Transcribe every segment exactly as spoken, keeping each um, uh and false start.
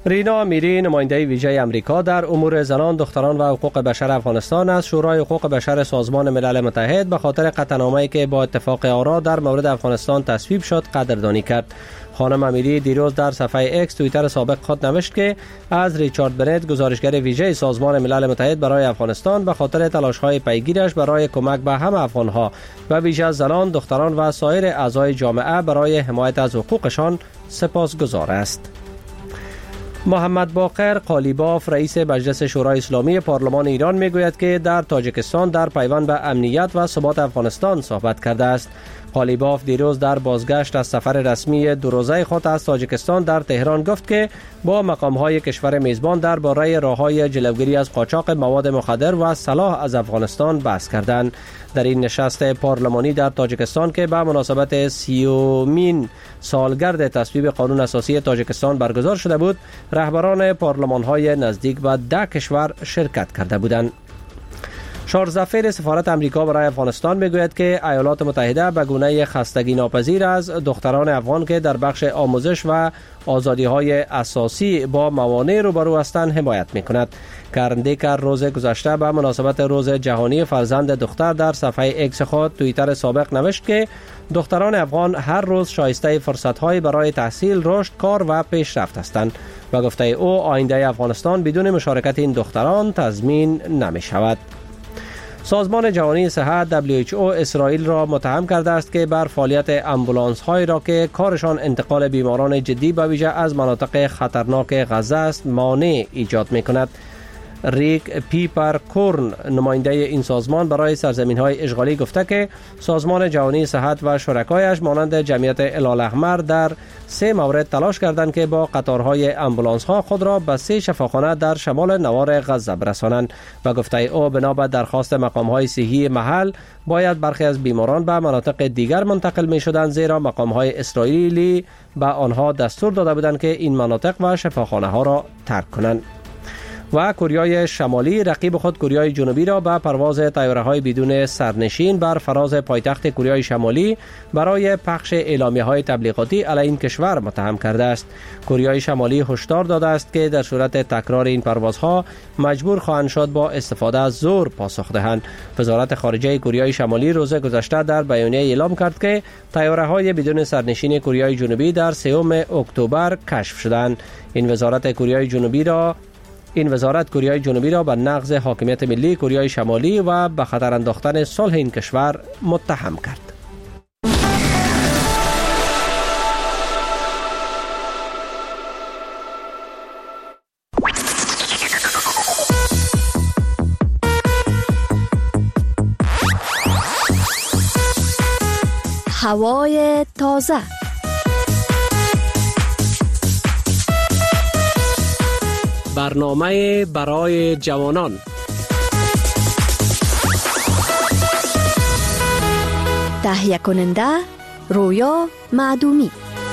رینا امیری، نماینده ویژه امریکا در امور زنان، دختران و حقوق بشر افغانستان از شورای حقوق بشر سازمان ملل متحد به خاطر قطعنامه‌ای که با اتفاق آرا در مورد افغانستان تصویب شد قدردانی کرد. خانم امیری دیروز در صفحه اکس توییتر سابق خود نوشت که از ریچارد بنت، گزارشگر ویژه سازمان ملل متحد برای افغانستان، به خاطر تلاش‌های پیگیرش برای کمک به همه افغان‌ها و ویژه زنان، دختران و سایر اعضای جامعه برای حمایت از حقوقشان سپاسگزار است. محمد باقر قالیباف، رئیس مجلس شورای اسلامی پارلمان ایران میگوید که در تاجیکستان در پیوند به امنیت و ثبات افغانستان صحبت کرده است. قالیباف دیروز در بازگشت از سفر رسمی دو روزه خود از تاجیکستان در تهران گفت که با مقام‌های کشور میزبان درباره راه‌های جلوگیری از قاچاق مواد مخدر و سلاح از افغانستان بحث کردند. در این نشست پارلمانی در تاجیکستان که به مناسبت سیومین سالگرد تصویب قانون اساسی تاجیکستان برگزار شده بود، رهبران پارلمان‌های نزدیک به ده کشور شرکت کرده بودند. شارزفیر سفارت امریکا برای افغانستان میگوید که ایالات متحده به گونه خستگی ناپذیر از دختران افغان که در بخش آموزش و آزادی‌های اساسی با موانع روبرو هستند حمایت می‌کند. کرن دیکر روز گذشته به مناسبت روز جهانی فرزند دختر در صفحه اکس خود توییتر سابق نوشت که دختران افغان هر روز شایسته فرصت‌های برای تحصیل، رشد، کار و پیشرفت هستند و گفته او آینده افغانستان بدون مشارکت این دختران تضمین نمی‌شود. سازمان جهانی صحت دبلیو اچ او اسرائیل را متهم کرده است که بر فعالیت امبولانس هایی را که کارشان انتقال بیماران جدی به ویژه از مناطق خطرناک غزه است مانع ایجاد می کند. ریک پیپر کورن، نماینده این سازمان برای سرزمین‌های اشغالی، گفته که سازمان جهانی صحت و شرکایش مانند جمعیت هلال احمر در سه مورد تلاش کردند که با قطارهای امبولانس‌ها خود را به سه شفاخانه در شمال نوار غزه برسانند و گفته او بنا به درخواست مقام‌های صحی محل باید برخی از بیماران به مناطق دیگر منتقل می‌شدند، زیرا مقام‌های اسرائیلی به آنها دستور داده بودند که این مناطق و شفاخانه‌ها را ترک کنند. و کره شمالی رقیب خود کره جنوبی را به پرواز طیاره‌های بدون سرنشین بر فراز پایتخت کره شمالی برای پخش اعلامیه‌های تبلیغاتی علیه این کشور متهم کرده است. کره شمالی هشدار داده است که در صورت تکرار این پروازها مجبور خواهند شد با استفاده از زور پاسخ دهند. وزارت خارجه کره شمالی روز گذشته در بیانیه اعلام کرد که طیاره‌های بدون سرنشین کره جنوبی در سوم اکتبر کشف شدند. این وزارت کره جنوبی را این وزارت کره جنوبی را به نقض حاکمیت ملی کره شمالی و به خطر انداختن صلح این کشور متهم کرد. هوای تازه. برنامه برای جوانان. تهیه کننده رویا معدومی.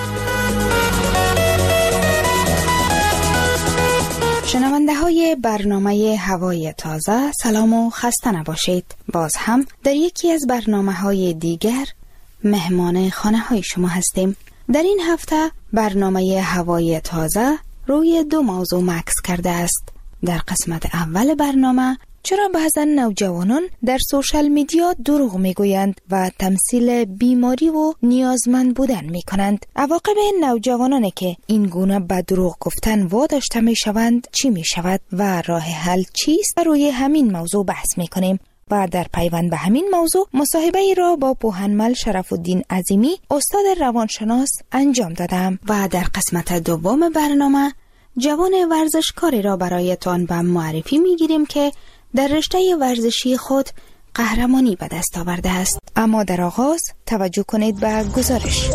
شنونده های برنامه هوای تازه، سلام و خسته نباشید. باز هم در یکی از برنامه های دیگر مهمان خانه های شما هستیم. در این هفته برنامه هوای تازه روی دو موضوع مکس کرده است. در قسمت اول برنامه چرا بعضا نوجوانان در سوشال میدیا دروغ میگویند و تمثیل بیماری و نیازمند بودن میکنند. عواقب نوجوانانی که این گونه به دروغ گفتن واداشته میشوند چی میشود و راه حل چیست؟ روی همین موضوع بحث میکنیم و در پیوند به همین موضوع مصاحبه ای را با پوهنمل شرف الدین عظیمی استاد روانشناس انجام دادم و در قسمت دوم برنامه جوان ورزشکاری را برایتان به معرفی میگیریم که در رشته ورزشی خود قهرمانی به دست آورده است. اما در آغاز توجه کنید به گزارش.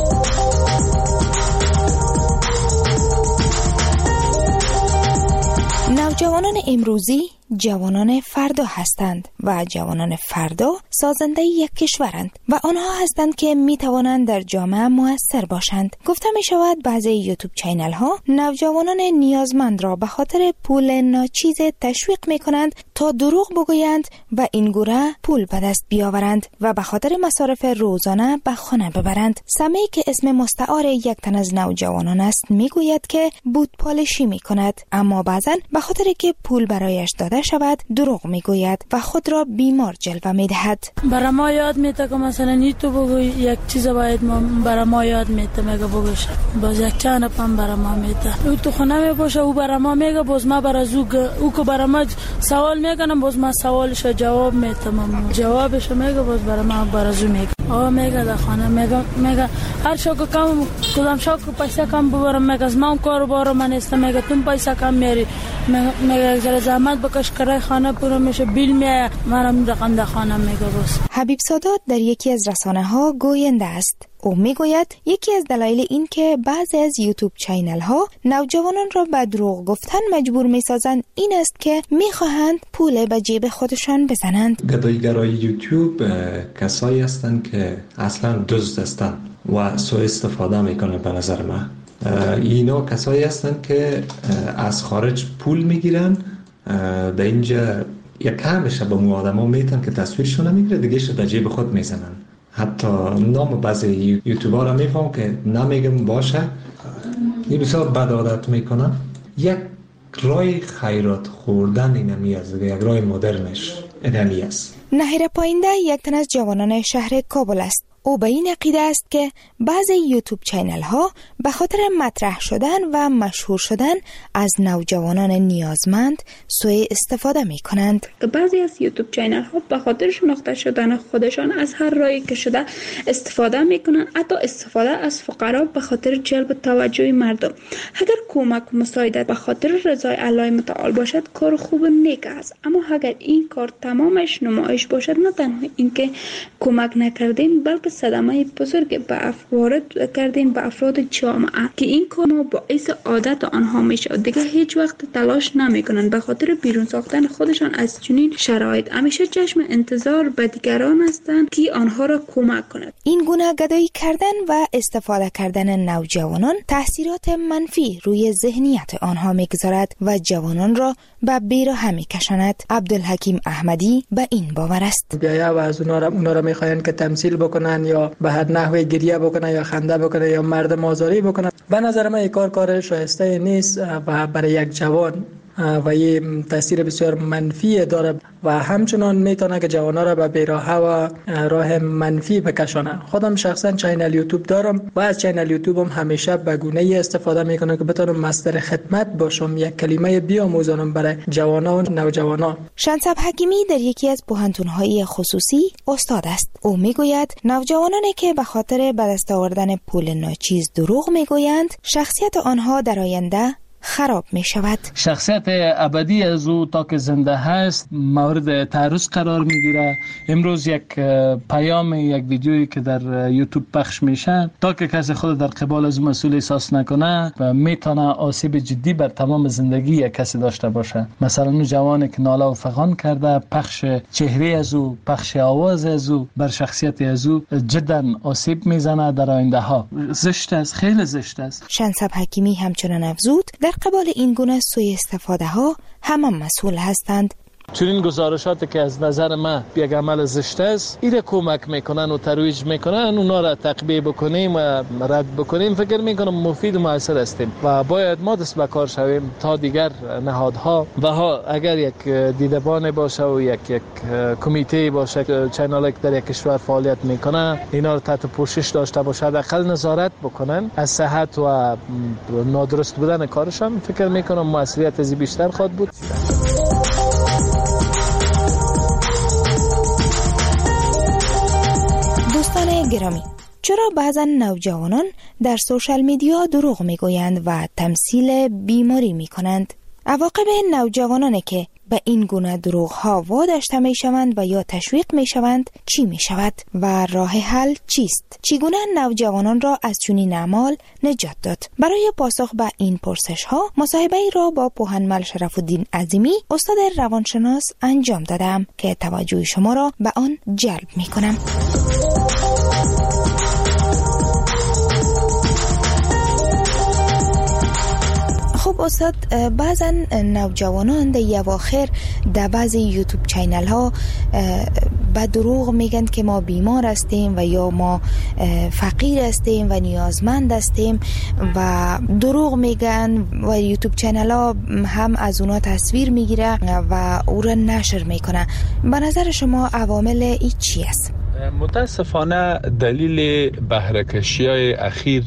نوجوانان امروزی جوانان فردا هستند و جوانان فردا سازنده یک کشورند و آنها هستند که می توانند در جامعه مؤثر باشند. گفته می شود بعضی یوتیوب چینل ها نوجوانان نیازمند را به خاطر پول ناچیز تشویق می کنند تا دروغ بگویند و این گونه پول به دست بیاورند و به خاطر مصارف روزانه به خانه ببرند. سمی که اسم مستعار یک تن از نوجوانان است می گوید که بود پالشی می کند، اما بعضا به خاطر که پول برایش داده شود دروغ می گوید و خود را بیمار جلوه می دهد. برای ما یاد میده که مثلا نی تو بگوی یک چیز باید ما برای ما یاد میده میگه بگوش باز یک چند پم برای ما میده او تو خونه می باشه او برای ما میگه باز ما برای زو او که برای ما سوال میکنم باز ما سوالش جواب میتم جوابش میگه باز برای ما برای زو میگه آ میگه در خانه میگه میگه هر شو که کم کدام شو که پیسه کم ببرم میگه از ما کار بارو من است میگه تو پیسه کم میاری میگه زر زحمت بکش کرای خانه پورا میشه بیل میاد منم رقم در خانه میگه باز. حبیب سادات در یکی از رسانه ها گوینده است. او میگوید یکی از دلایل این که بعضی از یوتیوب چینل ها نوجوانان را به دروغ گفتن مجبور میسازند این است که میخواهند پول به جیب خودشان بزنند. گداییگرای یوتیوب کسایی هستند که اصلا دزد هستند و سوء استفاده میکنه. به نظر من اینا کسایی هستند که از خارج پول میگیرن در اینجا یک کمش به مو آدم ها میتن که تصویرشون نمیگیره دیگه شو در جیب خود میزنن. حتی نام بعضی یوتیوبر ها میفهم که نمیگم باشه این بسیار بد عادت میکنن. یک رای خیرات خوردن اینمی است، یک رای مدرنش اینمی است. نهیر پاینده یک تن از جوانان شهر کابل است. او به این عقیده است که بعضی یوتیوب چینل ها به خاطر مطرح شدن و مشهور شدن از نوجوانان نیازمند سوء استفاده می کنند. بعضی از یوتیوب چینل ها به خاطر شناخته شدن خودشان از هر راهی که شده استفاده می کنند، حتی استفاده از فقرا به خاطر جلب توجه مردم. اگر کمک و مساعدت به خاطر رضای الله متعال باشد کار خوب نیک است، اما اگر این کار تمامش نمایش باشد نه تنها اینکه کمک نکردیم بلکه صدمه بزرگ به وارد کردین به افراد جامعه که این کار باعث عادت آنها میشه. دیگه هیچ وقت تلاش نمیکنن به خاطر بیرون ساختن خودشان از چنین شرایط. همیشه چشم انتظار به دیگران هستند که آنها را کمک کنند. این گونه گدایی کردن و استفاده کردن نوجوانان تاثیرات منفی روی ذهنیت آنها میگذارد و جوانان را به بیراه میکشاند. عبدالحکیم احمدی به این باور است. بیایا و از اونها را اونها را میخواین که تمثیل بکنن یا به هر نحوی گریه بکنن یا خنده بکنن یا مردم آزاری بکنن. به نظر من این کار کار شایسته نیست و برای یک جوان و یه تاثیر بسیار منفی داره و همچنان میتونه که جوانا را به بیراهه و راه منفی بکشانه. خودم شخصا چینل یوتیوب دارم و از چینل یوتیوبم همیشه به گونه ای استفاده میکنم که بتونم مصدر خدمت باشم، یک کلمه بیاموزانم برای جوانا و نوجوانا. شنصب حکیمی در یکی از پوهنتون‌های خصوصی استاد است. او میگوید نوجوانانی که به خاطر به دست آوردن پول ناچیز دروغ میگویند شخصیت آنها در آینده خراب می شود. شخصیت ابدی از او تا که زنده هست مورد تعرض قرار می گیره. امروز یک پیام یک ویدیویی که در یوتیوب پخش میشه تا که کسی خود در قبال از مسئول احساس نکنه و میتونه آسیب جدی بر تمام زندگی یک کسی داشته باشه. مثلا اون جوانی که ناله و فغان کرده، پخش چهره از او، پخش آواز از او بر شخصیت از او جدا آسیب میزنه در آینده ها. زشت است، خیلی زشت است. شنصب حکیمی همچنان افزود در قبال این گونه سوء استفاده ها همه مسئول هستند. چنین گزارشاتی که از نظر من یک عمل زشت است ایره کمک میکنن و ترویج میکنن اونا را تقبیه بکنیم و رد بکنیم فکر میکنم مفید و مؤثر هستیم و باید ما دست به کار شویم تا دیگر نهادها و ها اگر یک دیدبان باشه و یک یک کمیته باشه چینالی که در یک کشور فعالیت میکنه اینا رو تحت پوشش داشته باشه حداقل نظارت بکنن از صحت و نادرست بودن کارشان فکر میکنم موثریت از بیشتر خواهد بود. دوستان گرامی، چرا بعضا نوجوانان در سوشال میدیا دروغ میگویند و تمثیل بیماری میکنند؟ عواقب نوجوانانی که به این گونه دروغ ها واداشته می شوند و یا تشویق می شوند چی می شود و راه حل چیست؟ چگونه نوجوانان را از چنین اعمال نجات داد؟ برای پاسخ به این پرسش ها مصاحبه ای را با پوهنمل شرف الدین عظیمی استاد روانشناس انجام دادم که توجه شما را به آن جلب می کنم. خب استاد، بعضا نوجوانان در اواخر در بعضی یوتیوب چینل ها به دروغ میگن که ما بیمار هستیم و یا ما فقیر هستیم و نیازمند هستیم و دروغ میگن و یوتیوب چینل ها هم از اونا تصویر میگیره و او را نشر میکنه. به نظر شما عوامل ای چی است؟ متاسفانه دلیل بهره‌کشی های اخیر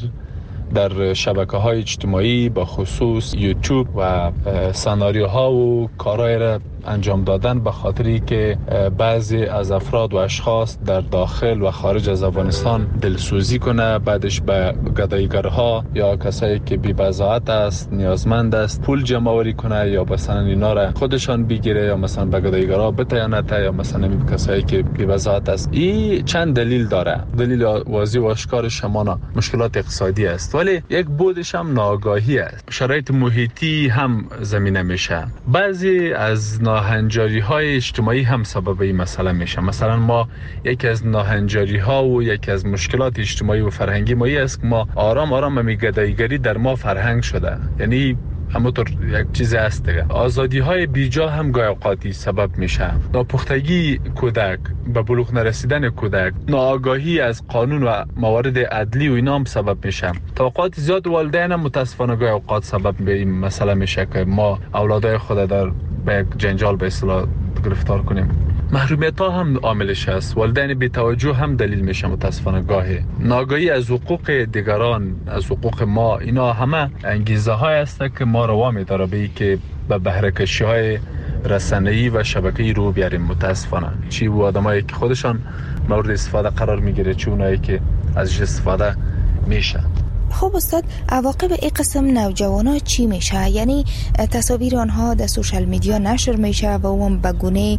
در شبکه‌های اجتماعی با خصوص یوتیوب و سناریوها و کارهای را انجام دادن به خاطری که بعضی از افراد و اشخاص در داخل و خارج از افغانستان دلسوزی کنه، بعدش به گداییگرها یا کسایی که بی بضاعت است، نیازمند است، پول جمع آوری کنه یا مثلا اینا را خودشان بگیره یا مثلا به گداییگرها بتیانه یا مثلا می کسایی که بی بضاعت است. این چند دلیل داره. دلیل واضح و آشکار شمانا مشکلات اقتصادی است، ولی یک بودش هم ناآگاهی است. شرایط محیطی هم زمینه میشه. بعضی از ناهنجاری های اجتماعی هم سبب این مسئله میشه. مثلا ما یکی از ناهنجاری ها و یکی از مشکلات اجتماعی و فرهنگی ما است که ما آرام آرام می گداییگری در ما فرهنگ شده. یعنی همونطور یک چیز هست دیگه. آزادی های بیجا هم گاهی اوقاتی سبب میشه. ناپختگی کودک، به بلوغ نرسیدن کودک، ناآگاهی از قانون و موارد عدلی و اینا هم سبب میشه. توقعات زیاد والدین هم متاسفانه گاهی اوقات سبب به این مسئله میشه که ما اولادای خود در به یک جنجال به اصطلاح گرفتار کنیم. محرومیت ها هم عاملش است. والدین بی توجه هم دلیل میشه متاسفانه گاهی. ناآگاهی از حقوق دیگران، از حقوق ما، اینا همه انگیزه های است که ما رو وامی داره به که به بهره‌کشی های رسانه‌ای و شبکه‌ای رو بیاریم. متاسفانه چی و آدمایی که خودشان مورد استفاده قرار میگیره، چی اونایی که ازش استفاده میشه. خب استاد، عواقب این قسم نوجوانا چی میشه؟ یعنی تصاویر آنها در سوشال میدیا نشر میشه و اون به گونه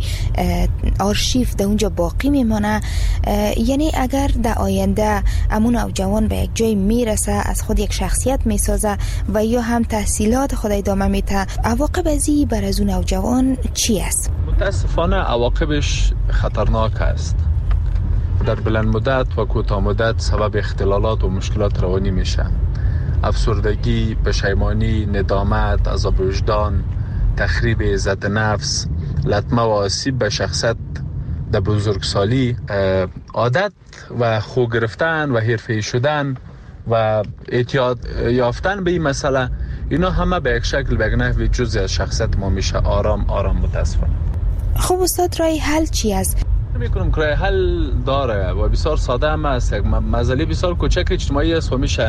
آرشیو در اونجا باقی میمانه. یعنی اگر در آینده امون نوجوان به یک جای میرسه، از خود یک شخصیت میسازه و یا هم تحصیلات خود ادامه میده، عواقب ازی بر از اون نوجوان چی است؟ متاسفانه عواقبش خطرناک است. در بلند مدت و کوتاه مدت سبب اختلالات و مشکلات روانی میشه. افسردگی، پشیمانی، ندامت، عذاب وجدان، تخریب عزت نفس، لطمه و آسیب به شخصیت در بزرگسالی، عادت و خو گرفتن و حرفه‌ای شدن و اعتیاد یافتن به این مسئله، اینا همه به یک شکل به یک نحوی جزئی از شخصیت ما میشه. آرام آرام متاسفانه. خب استاد، رای حل چی است؟ میکنم که رای حل داره و بسیار ساده هم است. یک مسئله بسیار کوچک اجتماعی است و میشه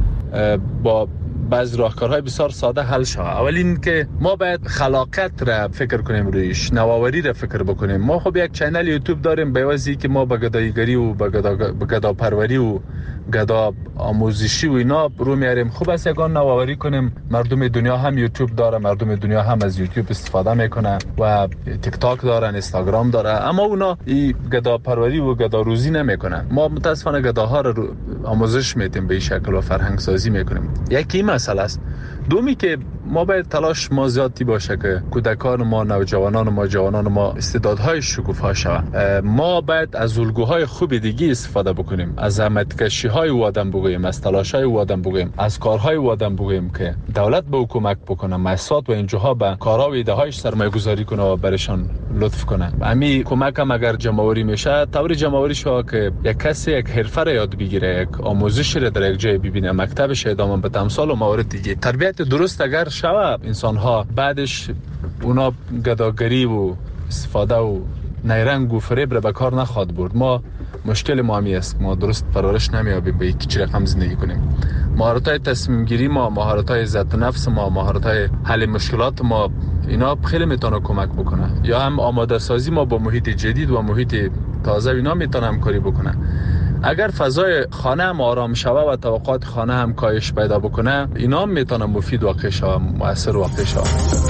با بعضی راهکارهای بسیار ساده حل شود. اول این که ما باید خلاقیت را فکر کنیم، رویش نوآوری را فکر بکنیم. ما خب یک چینل یوتیوب داریم به واسطه که ما به گداییگری و به گدا پروری و گدا آموزشی و اینا رو میاریم. خوب است یگان نوآوری کنیم. مردم دنیا هم یوتیوب داره، مردم دنیا هم از یوتیوب استفاده میکنه و تیک تاک دارن، اینستاگرام داره، اما اونا این گدا پروری و گدا روزی نمیکنن. ما متاسفانه گداها رو آموزش میدیم، به این شکل و فرهنگ سازی میکنیم. یکی مسئله است. دومی که ما باید تلاش ما زیادی باشه که کودکان ما، نوجوانان ما، جوانان ما استعدادهای شکوفا شوند. ما باید از الگوهای خوب دیگه استفاده بکنیم، از زحمتکشی‌های او آدم بگوییم، از تلاش‌های او آدم بگوییم، از کارهای او آدم بگوییم که دولت به حکومت بکنه، مؤسسات و اینجاها به کارها و ایده‌هایش سرمایه‌گذاری کنه و برشان لطف کنه. همین کمک هم اگر جمع‌آوری میشه، طوری جمع‌آوری شود که یک کسی یک حرفه را یاد بگیره، یک آموزش را در یک جای ببینه، مکتبش ادامه بده، امثال و موارد دیگه. تربیت درست اگر شود، انسان‌ها بعدش اونا گداگری و استفاده و نیرنگ و فریب را به کار نخواد برد. ما مشکل ما همی است، ما درست پرورش نمیابیم به یک چی رقم زندگی کنیم. مهارت‌های تصمیم گیری ما، مهارت‌های عزت نفس ما، مهارت‌های حل مشکلات ما، اینا خیلی میتونه کمک بکنه. یا هم آماده سازی ما با محیط جدید و محیط تازه اینا میتونه همکاری بکنه. اگر فضای خانه هم آرام شوه و توقعات خانه هم کاهش پیدا بکنه، اینا هم میتونه مفید واقع شوه، مؤثر واقع شوه.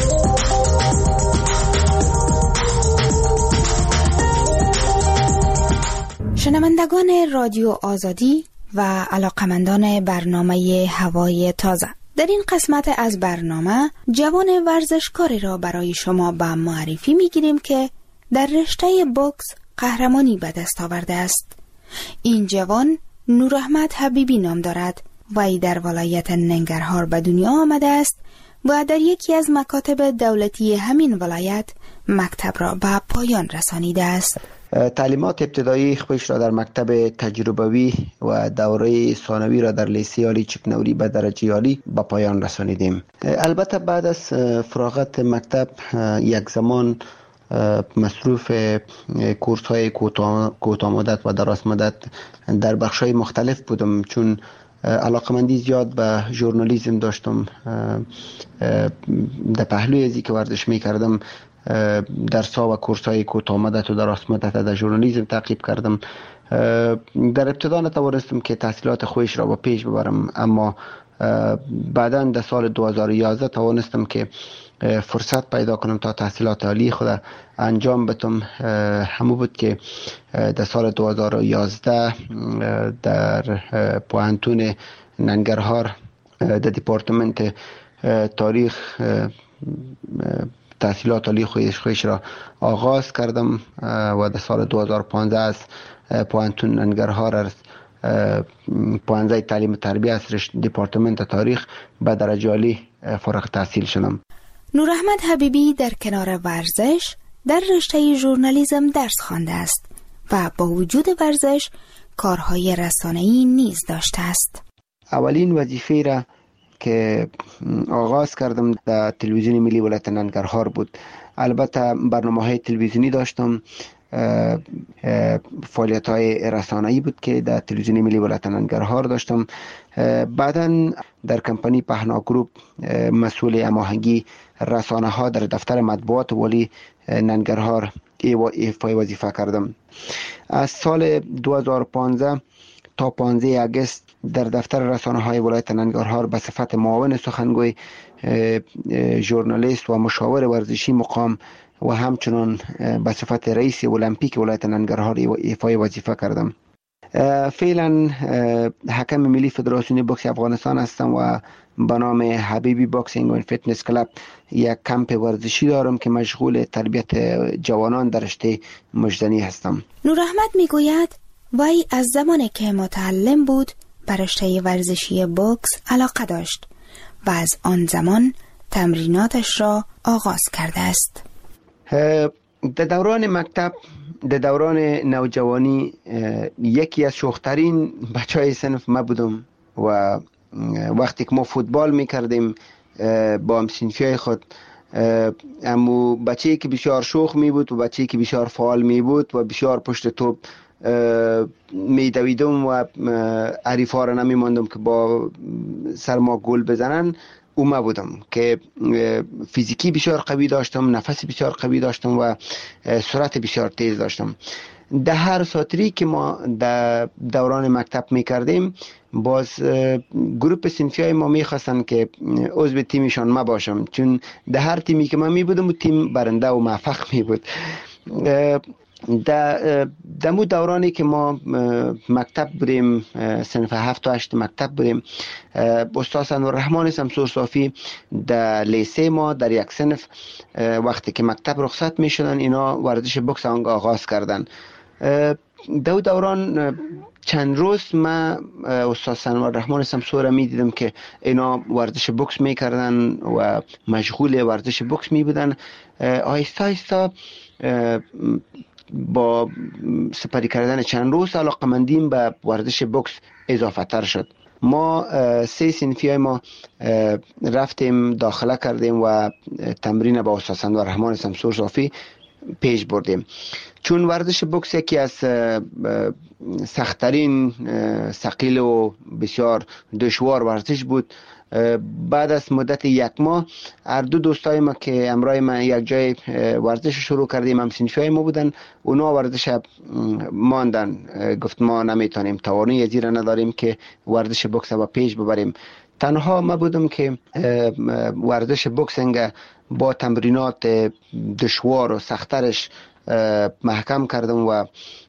شنوندگان رادیو آزادی و علاقمندان برنامه هوای تازه، در این قسمت از برنامه جوان ورزشکاری را برای شما به معرفی میگیریم که در رشته بوکس قهرمانی به دست آورده است. این جوان نوراحمد حبیبی نام دارد و ای در ولایت ننگرهار به دنیا آمده است و در یکی از مکاتب دولتی همین ولایت مکتب را به پایان رسانیده است. تعلیمات ابتدایی خودش را در مکتب تجربوی و دوره ثانوی را در لیسه عالی چکنوری به درجه عالی به پایان رسانیدیم. البته بعد از فراغت مکتب یک زمان مصروف کورس های کوتاه مدت و دراز مدت در بخش های مختلف بودم، چون علاقمندی زیاد به ژورنالیسم داشتم. در پهلوی ازی که ورزش می کردم درس ها و کورس های کوتاه مدت و دراز مدت در ژورنالیسم تعقیب کردم. در ابتدا نتوانستم که تحصیلات خویش را با پیش ببرم، اما بعدا در سال دو هزار و یازده توانستم که فرصت پیدا کنم تا تحصیلات عالی خود انجام بدم. همون بود که در سال دو هزار و یازده در پوهنتون ننگرهار در دپارتمنت تاریخ تحصیلات عالی خودش خودش را آغاز کردم و در سال دو هزار و پانزده از پوهنتون ننگرهار از پوهنځی تعلیم و تربیه از دپارتمنت تاریخ به درجه عالی فارغ التحصیل شدم. نوراحمد حبیبی در کنار ورزش در رشته ژورنالیسم درس خوانده است و با وجود ورزش کارهای رسانه‌ای نیز داشته است. اولین وظیفه را که آغاز کردم در تلویزیون ملی ولایت ننگرهار بود. البته برنامه‌های تلویزیونی داشتم، فعالیت‌های رسانه‌ای بود که در تلویزیون ملی ولایت ننگرهار داشتم. بعداً در کمپانی پهنا گروپ مسئول هماهنگی رسانه‌ها در دفتر مطبوعات والی ننگرهار ایفای وظیفه کردم. از سال دو هزار و پانزده تا پانزده آگوست در دفتر رسانه‌های ولایت ننگرهار به صفت معاون سخنگوی، ژورنالیست و مشاور ورزشی مقام و همچنان به صفت رئیس المپیک ولایت ننگرهار ایفای وظیفه کردم. فعلا حکم ملی فدراسیون بوکس افغانستان هستم و به نام حبیبی باکسینگ و فیتنس کلاب یک کمپ ورزشی دارم که مشغول تربیت جوانان در رشته مجدنی هستم. نوراحمد میگوید وی از زمانی که متعلم بود به رشته ورزشی بوکس علاقه داشت و از آن زمان تمریناتش را آغاز کرده است. در دوران مکتب، در دوران نوجوانی، یکی از شوخترین بچه های صنف ما بودم و وقتی که ما فوتبال میکردیم با هم صنفی خود، اما بچه‌ای که بسیار شوخ می بود و بچه‌ای که بسیار فعال می بود و بسیار پشت توپ می دویدم و حریفا را نمی ماندم که با سر ما گل بزنن. او ما بودم که فیزیکی بسیار قوی داشتم، نفس بسیار قوی داشتم و سرعت بسیار تیز داشتم. در هر ساتری که ما در دوران مکتب میکردیم، باز گروپ صنفی های ما میخواستن که عضو تیمشان ما باشم، چون در هر تیمی که من میبودم و تیم برنده و موفق میبود. در دمو دورانی که ما مکتب بودیم، صنف هفت و هشت مکتب بودیم، استاد انورالرحمن شمسور صافی در لیسه ما در یک صنف وقتی که مکتب رخصت می شدن، اینا ورزش بوکس آغاز کردن. دو دوران چند روز ما استاد انورالرحمن شمسور می دیدم که اینا ورزش بوکس می کردن و مشغول ورزش بوکس می بودن. آهسته آهسته با سپری کردن چند روز علاقمندیم به ورزش بوکس اضافه تر شد. ما سه صنفی های ما رفتیم داخله کردیم و تمرین با استاد انورالرحمن شمسور صافی پیش بردیم. چون ورزش بوکس یکی از سخت‌ترین، ثقیل و بسیار دشوار ورزش بود، بعد از مدت یک ماه هر دو دوستای ما که امرای ما یک جای ورزش شروع کردیم، هم سنفای ما بودن، اونا ورزش ماندن، گفت ما نمیتونیم، توانایی زیرا نداریم که ورزش بوکس با پیش ببریم. تنها ما بودم که ورزش بوکسینگ با تمرینات دشوار و سخترش محکم کردم و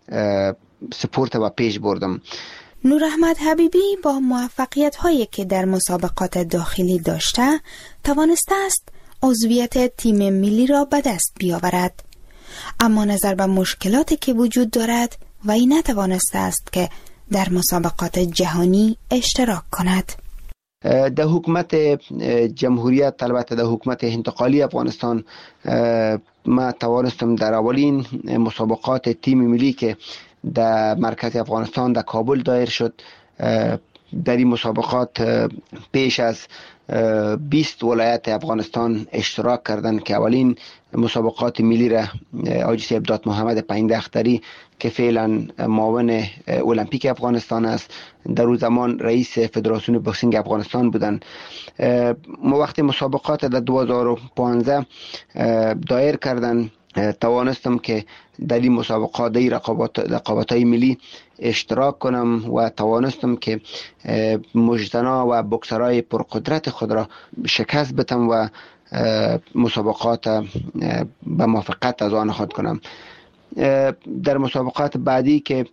سپورت و پیش بردم. نور احمد حبیبی با موفقیت هایی که در مسابقات داخلی داشته توانسته است عضویت تیم ملی را به دست بیاورد، اما نظر به مشکلاتی که وجود دارد و این نتوانسته است که در مسابقات جهانی اشتراک کند. در حکومت جمهوریت، البته در حکومت انتقالی افغانستان، ما توانستم در اولین مسابقات تیم ملی که در مرکز افغانستان در کابل دایر شد، در این مسابقات پیش از بیست ولایت افغانستان اشتراک کردند که اولین مسابقات ملی را حاجی صاحب دات محمد پایینده اختری که فعلا معاون المپیک افغانستان است، در اون زمان رئیس فدراسیون بوکسینگ افغانستان بودند. ما وقتی مسابقات در دو هزار و پانزده دایر کردند، توانستم که در این مسابقات در رقابت رقابت‌های ملی اشتراک کنم و توانستم که مجدنا و بوکسرای پرقدرت خود را شکست بدم و مسابقات به موفقیت از آن خود کنم. در مسابقات بعدی که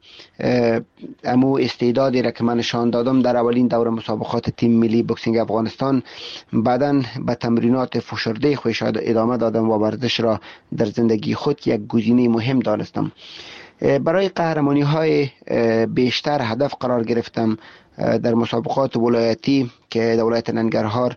امو استعدادی را که من نشان دادم در اولین دوره مسابقات تیم ملی بوکسینگ افغانستان، بعداً به تمرینات فشرده خودش ادامه دادم و ورزش را در زندگی خود یک گزینه مهم دانستم. برای قهرمانی های بیشتر هدف قرار گرفتم. در مسابقات ولایتی که در ولایت ننگرهار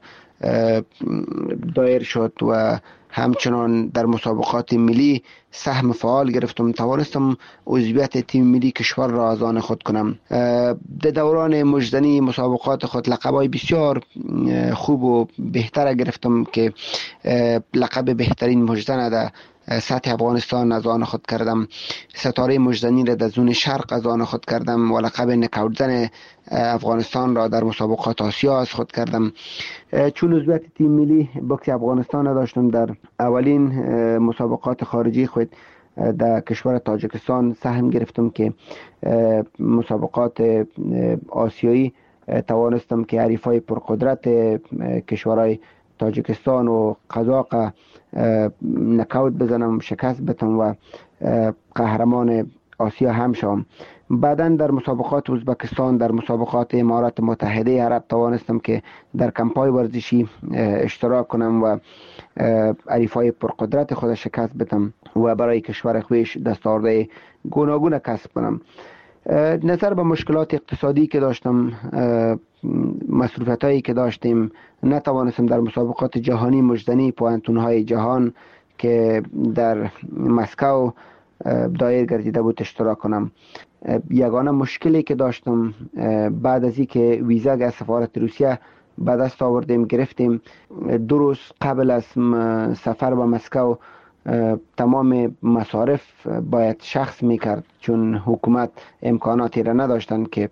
دایر شد و همچنان در مسابقات ملی سهم فعال گرفتم، توانستم عضویت تیم ملی کشور را از آن خود کنم. در دوران مجدنی مسابقات خود لقب‌های بسیار خوب و بهتر گرفتم که لقب بهترین مجدن در سطح افغانستان از آن خود کردم، ستاره مجدنی را در زون شرق از آن خود کردم و لقب نکاوتزن افغانستان را در مسابقات آسیا از خود کردم. چون عضویت تیم ملی بوکس افغانستان داشتم، در اولین مسابقات خارجی خود در کشور تاجیکستان سهم گرفتم که مسابقات آسیایی توانستم که حریفای پرقدرت کشورهای تاجیکستان و قزاق نکاوت بزنم، شکست بدم و قهرمان آسیا هم شوم. بعداً در مسابقات ازبکستان، در مسابقات امارات متحده عرب توانستم که در کمپای ورزشی اشتراک کنم و حریفای پرقدرت خود شکست بدم و برای کشور خویش دستاوردهای گوناگون کسب کنم. نظر به مشکلات اقتصادی که داشتم، مصروفیت هایی که داشتیم، نتوانستم در مسابقات جهانی مجدنی پوانتون های جهان که در مسکو دایر گردیده بود اشتراک کنم. یگانه مشکلی که داشتم بعد از اینکه ویزا از سفارت روسیه به دست آوردیم گرفتیم، دو روز قبل از سفر به مسکو تمام مصارف باید شخص میکرد، چون حکومت امکاناتی را نداشتن که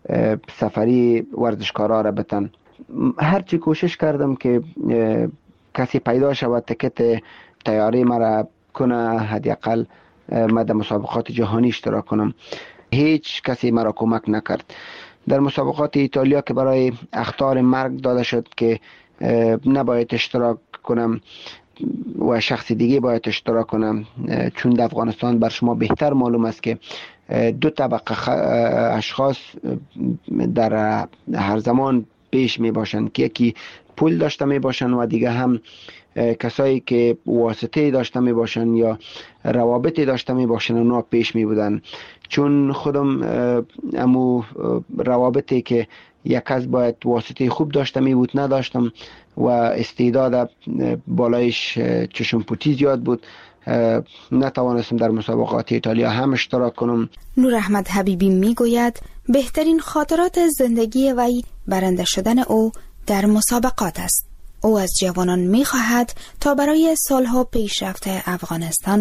سفری ورزشکارا را بتن. هرچی کوشش کردم که کسی پیدا شود تکت تیاری مرا کنه، حداقل ما در مسابقات جهانی اشتراک کنم، هیچ کسی مرا کمک نکرد. در مسابقات ایتالیا که برای اخطار مرگ داده شد که نباید اشتراک کنم و شخص دیگه باید اشتراک کنم، چون در افغانستان بر شما بهتر معلوم است که دو طبقه اشخاص در هر زمان پیش می باشند که یکی پول داشته می باشند و دیگه هم کسایی که واسطه داشته می باشند یا روابطی داشته می باشند اونا پیش می بودن. چون خودم امو روابطی که یک کس باید واسطه خوب داشته می بود نداشتم و استعداد بالایش چشم پوتی زیاد بود، نتوانستم در مسابقات ایتالیا هم اشتراک کنم. نور احمد حبیبی می گوید بهترین خاطرات زندگی وی برنده شدن او در مسابقات است. او از جوانان می خواهد تا برای سالها پیشرفت افغانستان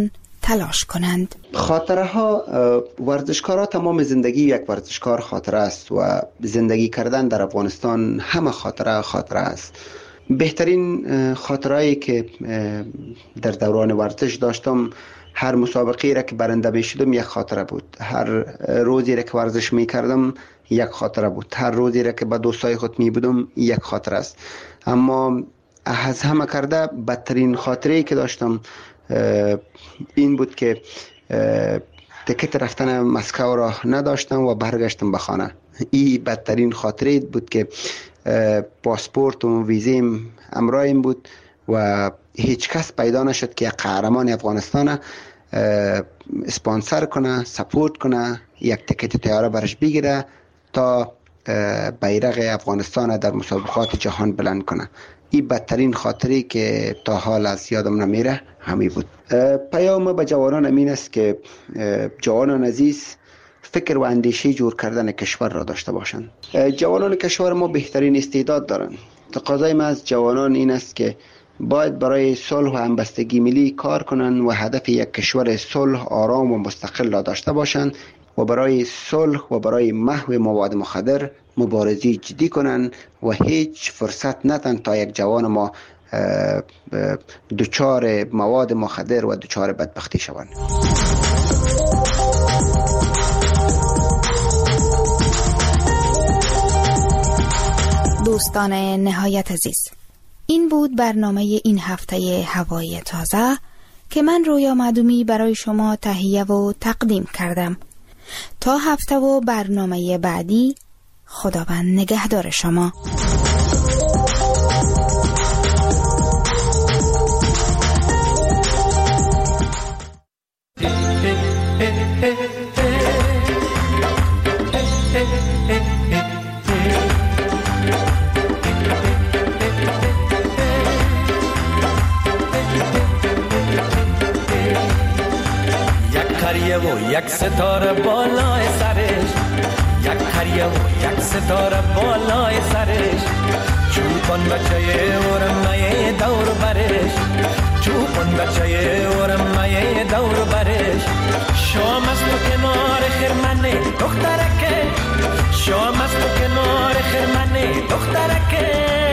تلاش کنند. خاطره ها، ورزشکارا تمام زندگی یک ورزشکار خاطره است و زندگی کردن در افغانستان همه خاطره خاطره است. بهترین خاطرهایی که در دوران ورزش داشتم، هر مسابقه را که برنده می شدم یک خاطره بود، هر روزی را که ورزش می کردم یک خاطره بود، هر روزی را که با دوستای خود می بودم یک خاطره است. اما از همه کرده بدترین خاطره که داشتم این بود که تکت رفتن مسکو را نداشتم و برگشتم به خانه. این بدترین خاطره بود که پاسپورت و ویزیم همراهم بود و هیچ کس پیدا نشد که یک قهرمان افغانستان اسپانسر کنه، سپورت کنه، یک تکت طیاره برش بگیره تا بیرق افغانستان در مسابقات جهان بلند کنه. این بدترین خاطری که تا حال از یادم نمیره همین بود. پیام به جوانان امین است که جوانان عزیز فکر و اندیشه جور کردن کشور را داشته باشند. جوانان کشور ما بهترین استعداد دارند. تقاضای ما از جوانان این است که باید برای صلح و همبستگی ملی کار کنند و هدف یک کشور صلح، آرام و مستقل را داشته باشند و برای صلح و برای محو مواد مخدر مبارزی جدی کنند و هیچ فرصت ندن تا یک جوان ما دچار مواد مخدر و دچار بدبختی شوند. دوستان نهایت عزیز، این بود برنامه این هفته هوای تازه که من رویا معدومی برای شما تهیه و تقدیم کردم. تا هفته و برنامه بعدی، خداوند نگهدار شما. و یک ستاره بالای سرش، یک قریه و یک ستاره بالای سرش، چوبان بچه ورمه دور برش، چوبان بچه ورمه دور برش، شام است و کنار خرمنه دخترکه، شام است و کنار خرمنه دخترکه،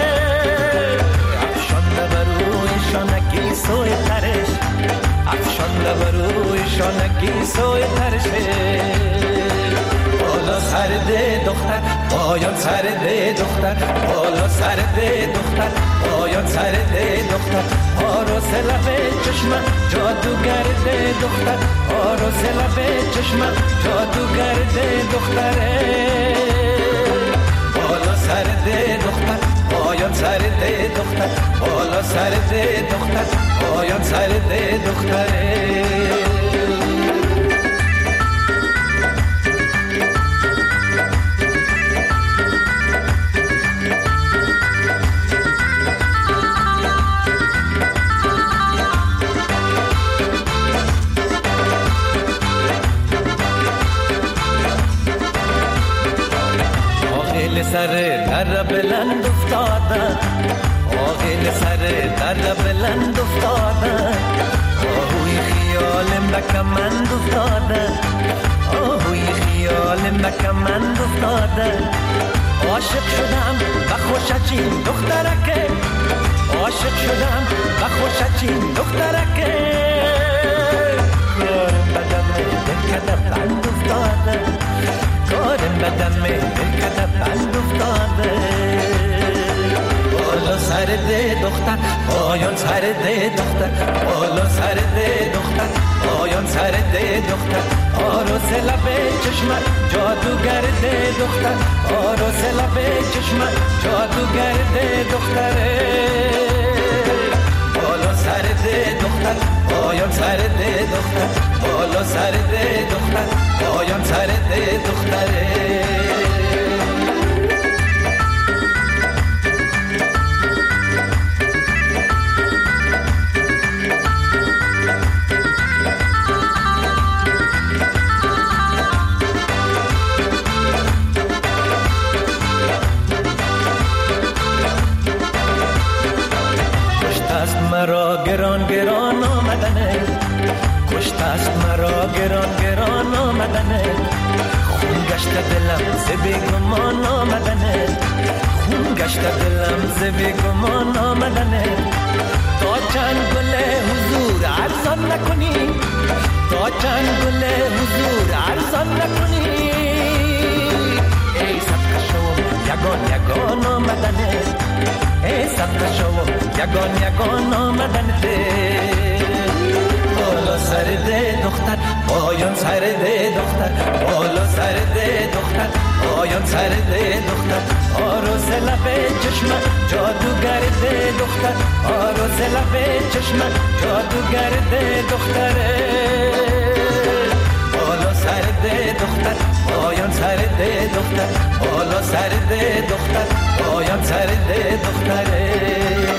افشانده بروی شانگی سوی ترش، افشانده بروی شانگی سوی ترشه، بالا سرده دختر پایان سرده دختر، بالا سرده دختر پایان سرده دختر، آروس لبه چشمم جادوگرده دختر، آروس لبه چشمم جادوگرده دختره، بالا سرده دختر پایان سرده دختر، بالا سرده دختر پایان سرده دختره. سر در بلند افتادن، آغیل سر در بلند افتادن، آهوی خیال مکمند افتادن، آهوی خیال مکمند افتادن، عاشق شدم و خوشچین دخترکه، عاشق شدم و خوشچین دخترکه، کارم بدم دلکده بند افتادن، کارم بدم دلکده بند افتاده، بالا سرده دختر پایان سرده دختر، بالا سرده دختر پایان سرده دختر، آروس لبه چشمت جادوگرده دختر، آروس لبه چشمت جادوگرده دختره، بالا سرده دختر پایان سرده دختر، بالا سرده دختر پایان سرده دختره. مرا گران گران آمدنه، داشت است مرا گران گران آمدنه، خون گشت دلم ز بیگمان آمدنه، خون گشت دلم ز بیگمان آمدنه. تا چند گل حضور ارزان نکنی، تا چند گل حضور ارزان نکنی، ای صدقه شو یگان یگان آمدنه، ای صدقه شو یگان یگان آمدنه. بالا سر ده دختر پایان سر ده دختر، بالا سر ده دختر پایان سر ده دختر، آروز لب چشم جادوگر ده دختر، آروز لب چشم جادوگر ده دختر. بالا سر ده دختر پایان سر ده دختر، بالا سر ده دختر پایان سر ده دختر.